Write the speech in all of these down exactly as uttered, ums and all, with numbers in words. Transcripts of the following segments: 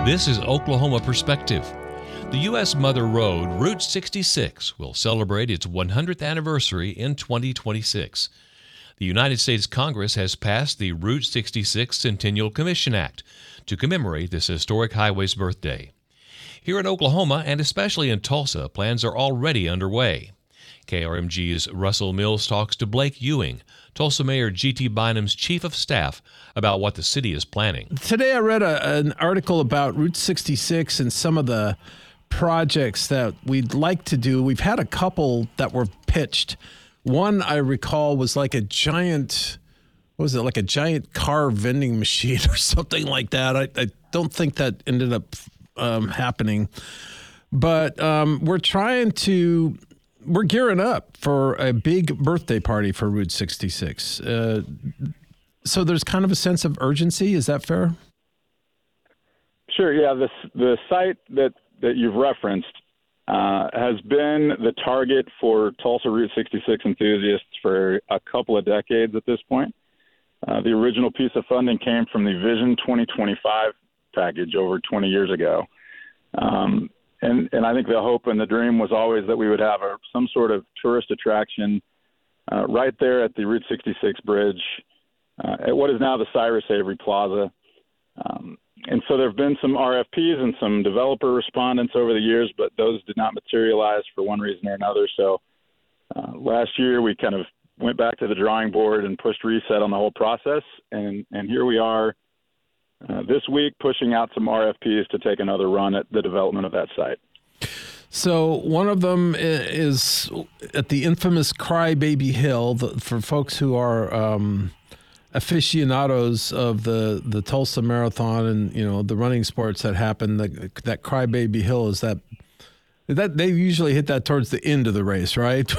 This is Oklahoma Perspective. The U S Mother Road, Route sixty-six, will celebrate its one hundredth anniversary in twenty twenty-six. The United States Congress has passed the Route sixty-six Centennial Commission Act to commemorate this historic highway's birthday. Here in Oklahoma, and especially in Tulsa, plans are already underway. K R M G's Russell Mills talks to Blake Ewing, Tulsa Mayor G T. Bynum's chief of staff, about what the city is planning. Today I read a, an article about Route sixty-six and some of the projects that we'd like to do. We've had a couple that were pitched. One I recall was like a giant, what was it, like a giant car vending machine or something like that. I, I don't think that ended up um, happening. But um, we're trying to, we're gearing up for a big birthday party for Route sixty-six. Uh, so there's kind of a sense of urgency. Is that fair? Sure, yeah. The, the site that that you've referenced uh, has been the target for Tulsa Route sixty-six enthusiasts for a couple of decades at this point. Uh, the original piece of funding came from the Vision twenty twenty-five package over twenty years ago. Um, and, and I think the hope and the dream was always that we would have a, some sort of tourist attraction uh, right there at the Route sixty-six bridge uh, at what is now the Cyrus Avery Plaza. Um, And so there have been some R F Ps and some developer respondents over the years, but those did not materialize for one reason or another. So uh, last year we kind of went back to the drawing board and pushed reset on the whole process. And, and here we are uh, this week pushing out some R F Ps to take another run at the development of that site. So one of them is at the infamous Crybaby Hill. For folks who are um aficionados of the, the Tulsa Marathon and, you know, the running sports that happen, the, that Crybaby Hill, is that that they usually hit that towards the end of the race, right?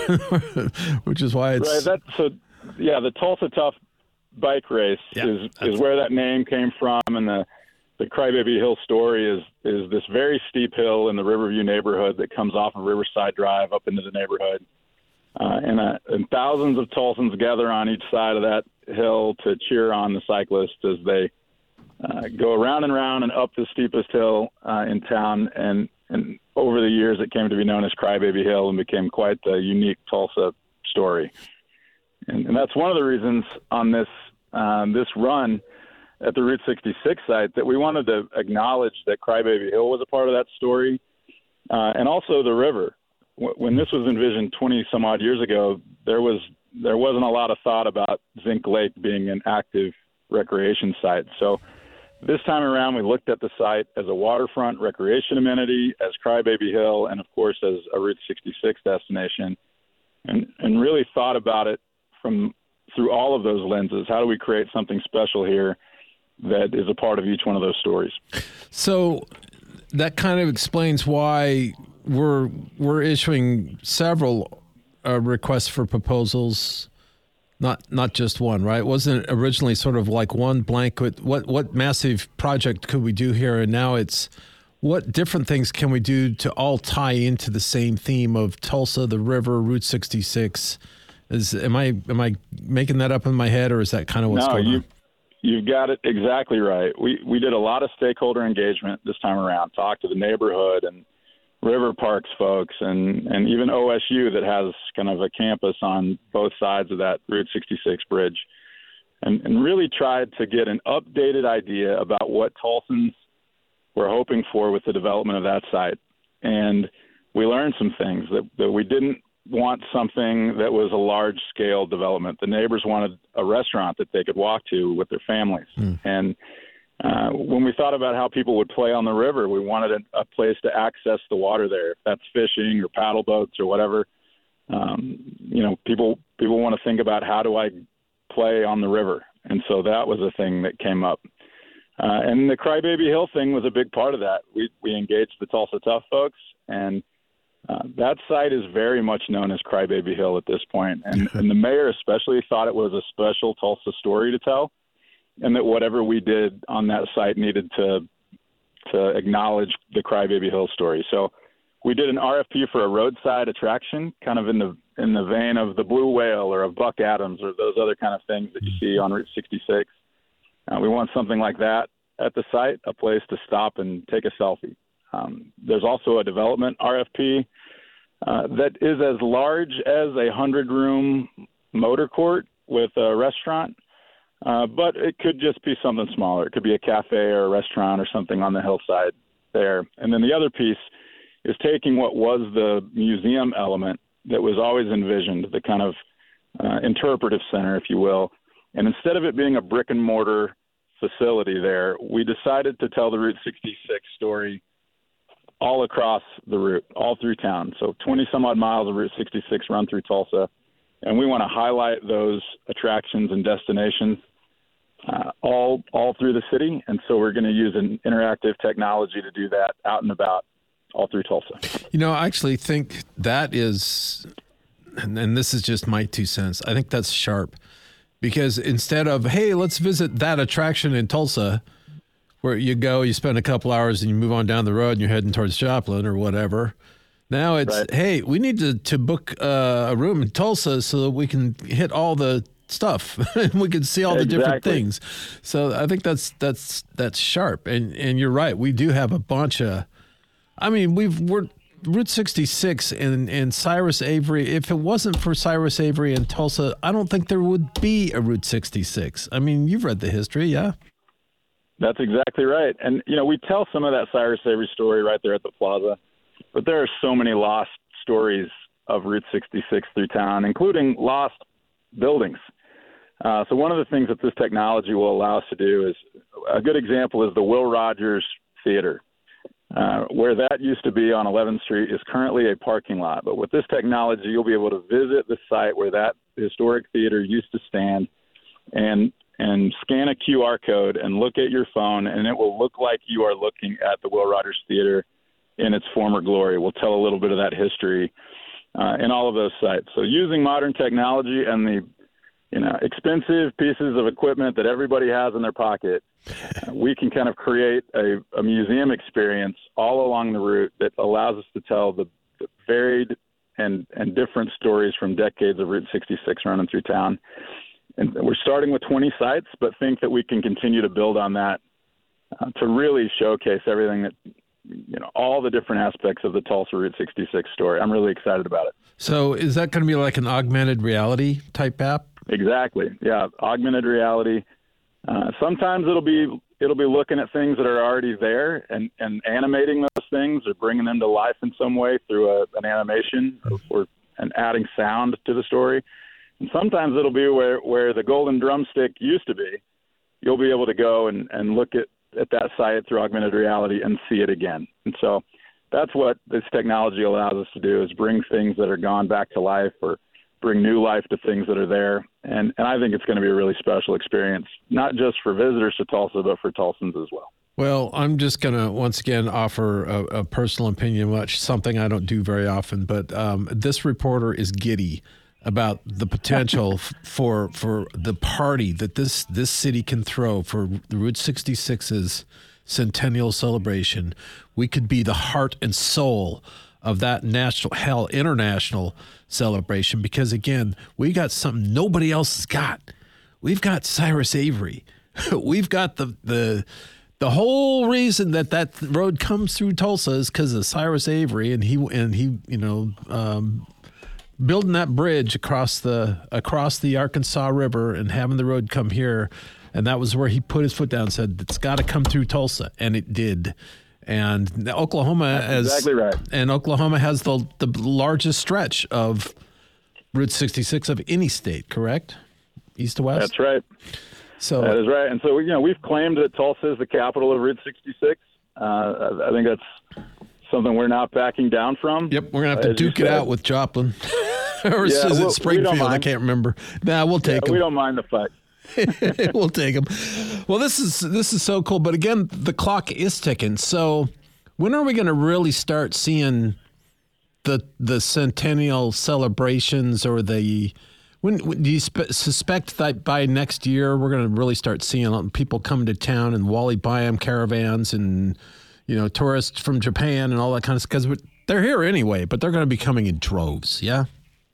Which is why it's right. That's so yeah. The Tulsa Tough bike race yeah, is is where that name came from, and the the Crybaby Hill story is is this very steep hill in the Riverview neighborhood that comes off of Riverside Drive up into the neighborhood. Uh, and, uh, and thousands of Tulsans gather on each side of that hill to cheer on the cyclists as they uh, go around and around and up the steepest hill uh, in town. And, and over the years, it came to be known as Crybaby Hill and became quite the unique Tulsa story. And, and that's one of the reasons on this um, this run at the Route sixty-six site that we wanted to acknowledge that Crybaby Hill was a part of that story, uh, and also the river. When this was envisioned twenty some odd years ago, there was there wasn't a lot of thought about Zinc Lake being an active recreation site. So this time around, we looked at the site as a waterfront recreation amenity, as Crybaby Hill, and of course as a Route sixty-six destination, and and really thought about it from through all of those lenses. How do we create something special here that is a part of each one of those stories? So that kind of explains why We're we're issuing several uh, requests for proposals, not not just one, right? Wasn't it originally sort of like one blanket? What what massive project could we do here? And now it's what different things can we do to all tie into the same theme of Tulsa, the river, Route sixty-six? Is am I am I making that up in my head, or is that kind of what's no, going you, on? You've got it exactly right. We we did a lot of stakeholder engagement this time around. Talked to the neighborhood and River Parks folks, and, and even O S U that has kind of a campus on both sides of that Route sixty-six bridge, and, and really tried to get an updated idea about what Tulsans were hoping for with the development of that site. And we learned some things, that, that we didn't want something that was a large-scale development. The neighbors wanted a restaurant that they could walk to with their families. Mm. And Uh, when we thought about how people would play on the river, we wanted a, a place to access the water there. If that's fishing or paddle boats or whatever, um, you know, people people want to think about how do I play on the river, and so that was a thing that came up. Uh, and the Crybaby Hill thing was a big part of that. We we engaged the Tulsa Tough folks, and uh, that site is very much known as Crybaby Hill at this point. And, and the mayor especially thought it was a special Tulsa story to tell, and that whatever we did on that site needed to to acknowledge the Crybaby Hill story. So we did an R F P for a roadside attraction, kind of in the in the vein of the Blue Whale or of Buck Adams or those other kind of things that you see on Route sixty-six. Uh, we want something like that at the site, a place to stop and take a selfie. Um, there's also a development R F P uh, that is as large as a hundred-room motor court with a restaurant, uh, but it could just be something smaller. It could be a cafe or a restaurant or something on the hillside there. And then the other piece is taking what was the museum element that was always envisioned, the kind of uh, interpretive center, if you will. And instead of it being a brick and mortar facility there, we decided to tell the Route sixty-six story all across the route, all through town. So twenty some odd miles of Route sixty-six run through Tulsa. And we want to highlight those attractions and destinations uh, all all through the city. And so we're going to use an interactive technology to do that out and about all through Tulsa. You know, I actually think that is, and this is just my two cents, I think that's sharp. Because instead of, hey, let's visit that attraction in Tulsa, where you go, you spend a couple hours and you move on down the road and you're heading towards Joplin or whatever. Now it's, right. hey, we need to, to book uh, a room in Tulsa so that we can hit all the stuff and we can see all the exactly. different things. So I think that's that's that's sharp. And and you're right. We do have a bunch of, I mean, we've we're Route sixty-six and, and Cyrus Avery. If it wasn't for Cyrus Avery and Tulsa, I don't think there would be a Route sixty-six. I mean, you've read the history, yeah? That's exactly right. And, you know, we tell some of that Cyrus Avery story right there at the plaza, but there are so many lost stories of Route sixty-six through town, including lost buildings. Uh, so one of the things that this technology will allow us to do is, a good example is the Will Rogers Theater. Uh, where that used to be on eleventh Street is currently a parking lot. But with this technology, you'll be able to visit the site where that historic theater used to stand and and scan a Q R code and look at your phone, and it will look like you are looking at the Will Rogers Theater in its former glory. We'll tell a little bit of that history uh, in all of those sites. So using modern technology and the you know expensive pieces of equipment that everybody has in their pocket, we can kind of create a, a museum experience all along the route that allows us to tell the, the varied and, and different stories from decades of Route sixty-six running through town. And we're starting with twenty sites, but think that we can continue to build on that uh, to really showcase everything that, you know, all the different aspects of the Tulsa Route sixty-six story. I'm really excited about it. So is that going to be like an augmented reality type app? Exactly. Yeah. Augmented reality. Uh, sometimes it'll be it'll be looking at things that are already there and, and animating those things or bringing them to life in some way through a, an animation or, or and adding sound to the story. And sometimes it'll be where, where the golden drumstick used to be. You'll be able to go and, and look at, at that site through augmented reality and see it again. And so that's what this technology allows us to do, is bring things that are gone back to life or bring new life to things that are there. And, and I think it's going to be a really special experience, not just for visitors to Tulsa, but for Tulsans as well. Well, I'm just going to once again offer a, a personal opinion, which something I don't do very often, but um, this reporter is giddy about the potential f- for for the party that this this city can throw for the Route sixty-six's centennial celebration. We could be the heart and soul of that national, hell, international celebration, because again, we got something nobody else has got. We've got Cyrus Avery. We've got the the the whole reason that that road comes through Tulsa is because of Cyrus Avery, and he and he you know um, building that bridge across the across the Arkansas River and having the road come here, and that was where he put his foot down and said it's got to come through Tulsa, and it did. And Oklahoma has exactly right. And Oklahoma has the the largest stretch of Route sixty-six of any state, correct? East to west. That's right. So that is right. And so you know we've claimed that Tulsa is the capital of Route sixty-six. Uh, I think that's something we're not backing down from. Yep, we're gonna have to uh, duke it out with Joplin, or yeah, is we'll, it Springfield? I can't remember. Nah, we'll take yeah, them. We don't mind the fight. We'll take them. Well, this is this is so cool. But again, the clock is ticking. So when are we going to really start seeing the the centennial celebrations, or the when, when do you spe- suspect that by next year we're going to really start seeing people come to town and Wally Byam caravans and you know tourists from Japan and all that kind of stuff? Because they're here anyway, but they're going to be coming in droves. Yeah.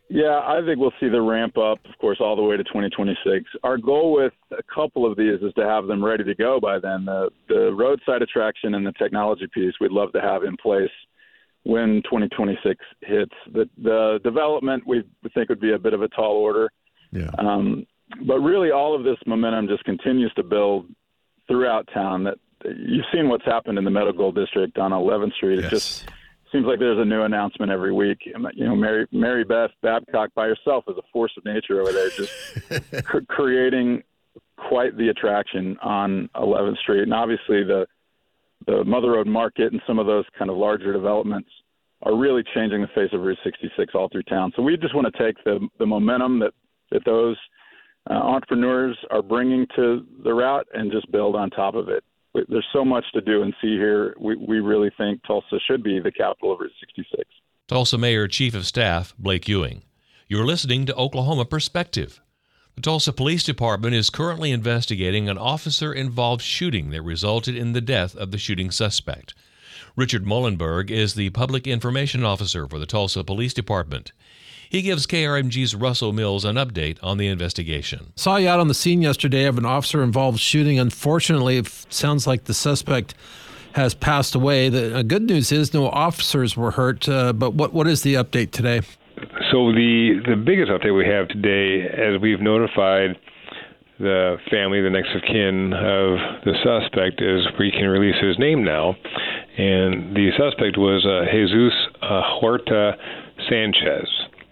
Yeah, I think we'll see the ramp up, of course, all the way to twenty twenty-six. Our goal with a couple of these is to have them ready to go by then. The, the roadside attraction and the technology piece we'd love to have in place when twenty twenty-six hits. The, the development we think would be a bit of a tall order. Yeah. Um, but really all of this momentum just continues to build throughout town. That you've seen what's happened in the Meadow Gold District on eleventh Street. Yes. It just seems like there's a new announcement every week. You know, Mary Mary Beth Babcock by herself is a force of nature over there, just cr- creating quite the attraction on eleventh Street. And obviously the the Mother Road Market and some of those kind of larger developments are really changing the face of Route sixty-six all through town. So we just want to take the the momentum that, that those uh, entrepreneurs are bringing to the route and just build on top of it. There's so much to do and see here. We, we really think Tulsa should be the capital of Route sixty-six. Tulsa Mayor Chief of Staff Blake Ewing. You're listening to Oklahoma Perspective. The Tulsa Police Department is currently investigating an officer-involved shooting that resulted in the death of the shooting suspect. Richard Mullenberg is the Public Information Officer for the Tulsa Police Department. He gives K R M G's Russell Mills an update on the investigation. Saw you out on the scene yesterday of an officer-involved shooting. Unfortunately, it sounds like the suspect has passed away. The uh, good news is no officers were hurt, uh, but what what is the update today? So the, the biggest update we have today, as we've notified the family, the next of kin of the suspect, is we can release his name now. And the suspect was uh, Jesus uh, Huerta Sanchez.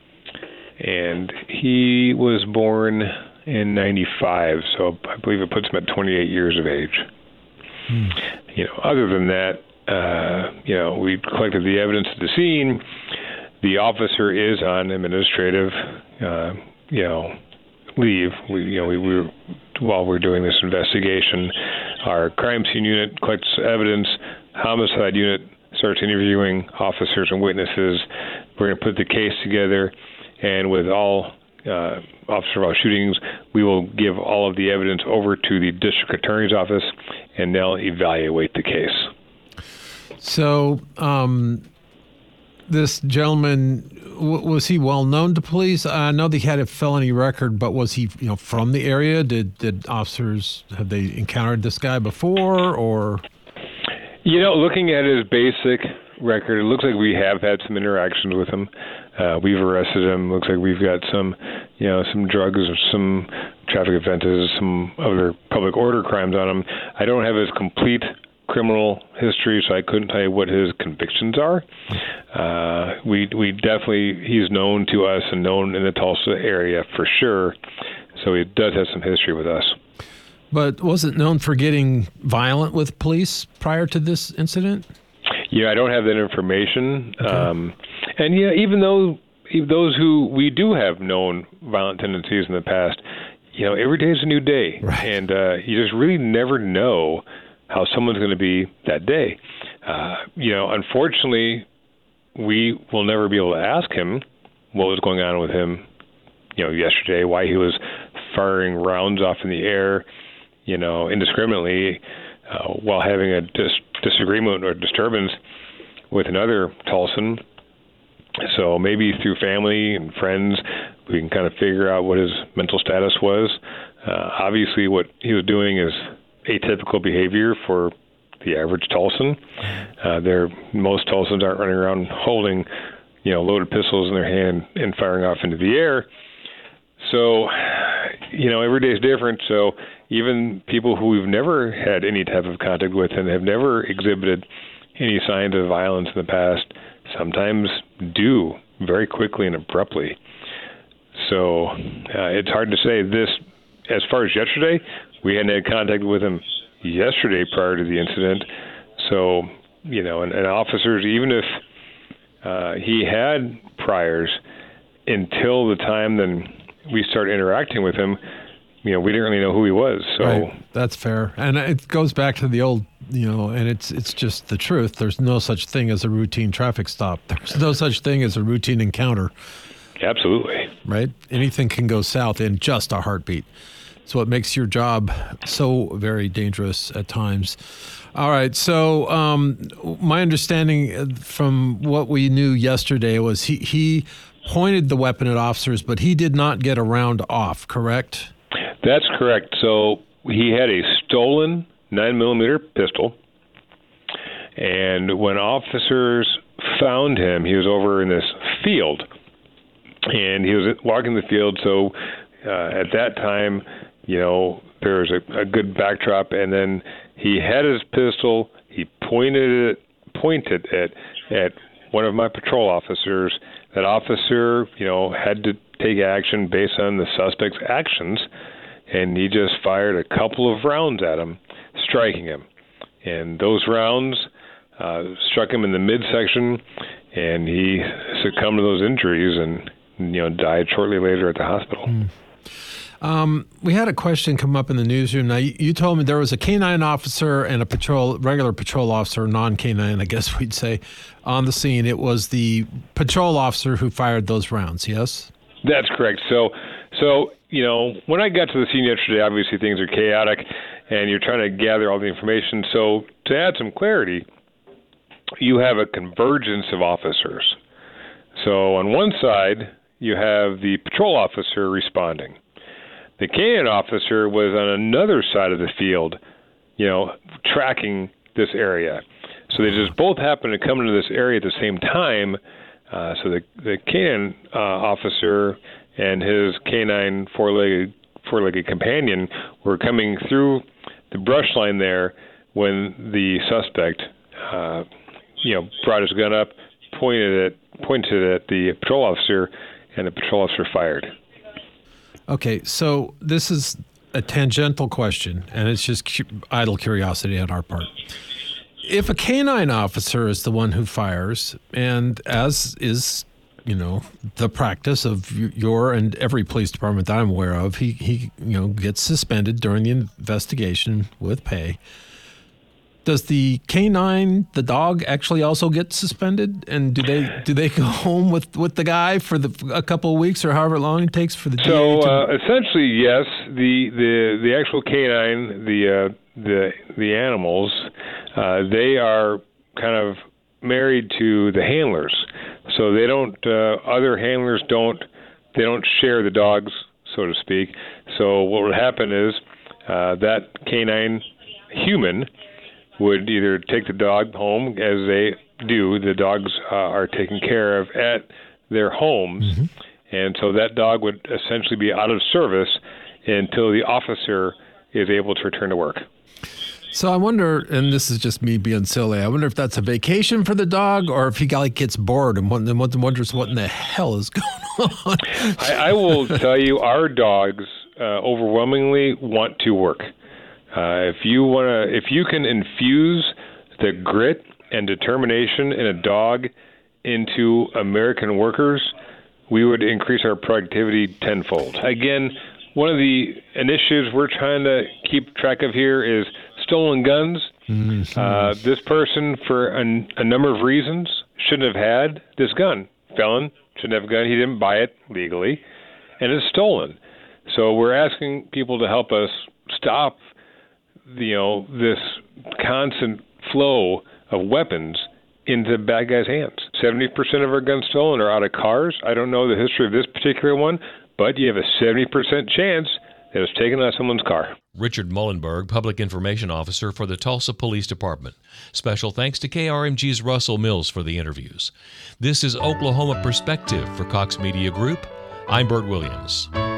And he was born in ninety-five, so I believe it puts him at twenty-eight years of age. Hmm. You know, other than that, uh, you know, we collected the evidence at the scene. The officer is on administrative, uh, you know, leave. We, you know, we, we were, while we're doing this investigation, our crime scene unit collects evidence. Homicide unit starts interviewing officers and witnesses. We're going to put the case together. And with all uh, officer-involved shootings, we will give all of the evidence over to the district attorney's office, and they'll evaluate the case. So, um, this gentleman, w- was he well known to police? I know that he had a felony record, but was he, you know, from the area? Did did officers, have they encountered this guy before, or? You know, looking at his basic record, it looks like we have had some interactions with him. Uh, we've arrested him. Looks like we've got some, you know, some drugs or some traffic offenses, some other public order crimes on him. I don't have his complete criminal history, so I couldn't tell you what his convictions are. Uh, we we definitely, he's known to us and known in the Tulsa area for sure, so he does have some history with us. But wasn't known for getting violent with police prior to this incident? Yeah, I don't have that information. Okay. Um, and yeah, even though even those who we do have known violent tendencies in the past, you know, every day is a new day. Right. And uh, you just really never know how someone's going to be that day. Uh, you know, unfortunately, we will never be able to ask him what was going on with him, you know, yesterday, why he was firing rounds off in the air, you know, indiscriminately, uh, while having a dis- disagreement or disturbance with another Tulsan. So maybe through family and friends, we can kind of figure out what his mental status was. Uh, obviously, what he was doing is atypical behavior for the average Tulsan. Uh, there, most Tulsans aren't running around holding, you know, loaded pistols in their hand and firing off into the air. So, you know, every day is different. So even people who we've never had any type of contact with and have never exhibited any signs of violence in the past sometimes do very quickly and abruptly. So uh, it's hard to say this. As far as yesterday, we hadn't had contact with him yesterday prior to the incident. So, you know, and, and officers, even if uh, he had priors, until the time then we start interacting with him, you know, we didn't really know who he was. So right. That's fair. And it goes back to the old, you know, and it's it's just the truth. There's no such thing as a routine traffic stop. There's no such thing as a routine encounter. Absolutely. Right? Anything can go south in just a heartbeat. So it makes your job so very dangerous at times. All right. So um, my understanding from what we knew yesterday was he, he pointed the weapon at officers, but he did not get a round off, correct? That's correct. So he had a stolen nine millimeter pistol, and when officers found him, he was over in this field, and he was walking the field. So uh, at that time, you know, there was a, a good backdrop, and then he had his pistol. He pointed it, pointed it at one of my patrol officers. That officer, you know, had to take action based on the suspect's actions, and he just fired a couple of rounds at him, striking him. And those rounds uh, struck him in the midsection, and he succumbed to those injuries and, you know, died shortly later at the hospital. Mm. Um, we had a question come up in the newsroom. Now, you, you told me there was a canine officer and a patrol, regular patrol officer, non-canine, I guess we'd say, on the scene. It was the patrol officer who fired those rounds, yes? That's correct. So, so you know, when I got to the scene yesterday, obviously things are chaotic, and you're trying to gather all the information. So to add some clarity, you have a convergence of officers. So on one side, you have the patrol officer responding. The canine officer was on another side of the field, you know, tracking this area. So they just both happened to come into this area at the same time. Uh, so the, the canine uh, officer and his canine four-legged, four-legged companion were coming through the brush line there when the suspect, uh, you know, brought his gun up, pointed it, pointed at the patrol officer, and the patrol officer fired. Okay, so this is a tangential question, and it's just cu- idle curiosity on our part. If a canine officer is the one who fires, and as is, you know, the practice of your and every police department that I'm aware of, he, he you know, gets suspended during the investigation with pay. Does the canine, the dog, actually also get suspended? And do they do they go home with, with the guy for the a couple of weeks or however long it takes for the so D A to... uh, essentially, yes, the the the actual canine, the uh, the the animals, uh, they are kind of married to the handlers, so they don't. Uh, other handlers don't. They don't share the dogs, so to speak. So what would happen is uh, that canine human would either take the dog home, as they do. The dogs uh, are taken care of at their homes, mm-hmm. and so that dog would essentially be out of service until the officer is able to return to work. So I wonder, and this is just me being silly, I wonder if that's a vacation for the dog, or if he like gets bored and wonders what in the hell is going on. I, I will tell you, our dogs uh, overwhelmingly want to work. Uh, if you want to, if you can infuse the grit and determination in a dog into American workers, we would increase our productivity tenfold. Again, one of the initiatives we're trying to keep track of here is stolen guns. Mm-hmm. Uh, this person, for a, a number of reasons, shouldn't have had this gun. Felon, shouldn't have a gun. He didn't buy it legally, and it's stolen. So we're asking people to help us stop you know, this constant flow of weapons into bad guys' hands. seventy percent of our guns stolen are out of cars. I don't know the history of this particular one, but you have a seventy percent chance that it's taken out of someone's car. Richard Mullenberg, Public Information Officer for the Tulsa Police Department. Special thanks to K R M G's Russell Mills for the interviews. This is Oklahoma Perspective for Cox Media Group. I'm Bert Williams.